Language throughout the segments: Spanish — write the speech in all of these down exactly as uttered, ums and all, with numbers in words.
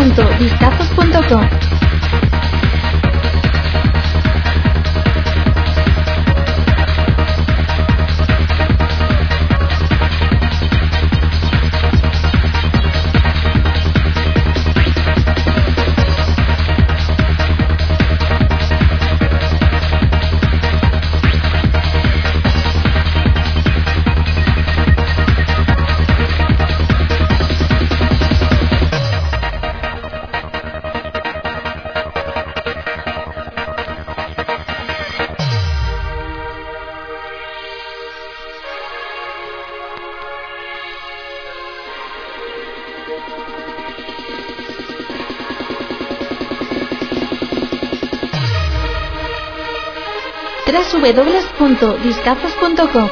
punto discazos punto com. doble u doble u doble u punto discazos punto com.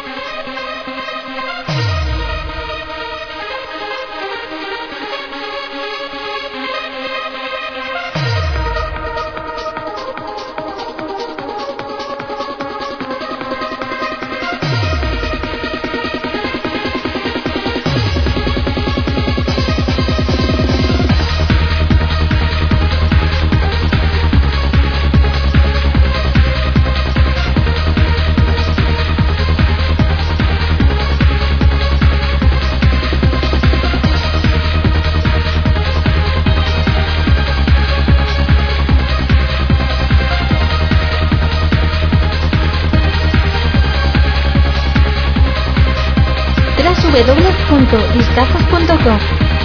doble u doble u doble u punto discazos punto com.